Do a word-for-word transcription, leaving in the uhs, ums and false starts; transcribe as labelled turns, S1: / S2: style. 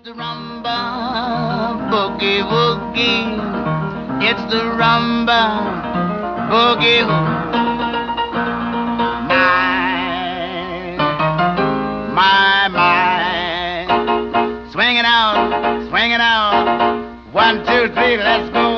S1: the rumba boogie woogie. It's the rumba boogie woogie. My, my, my. Swing it out, swing it out. One, two, three, let's go.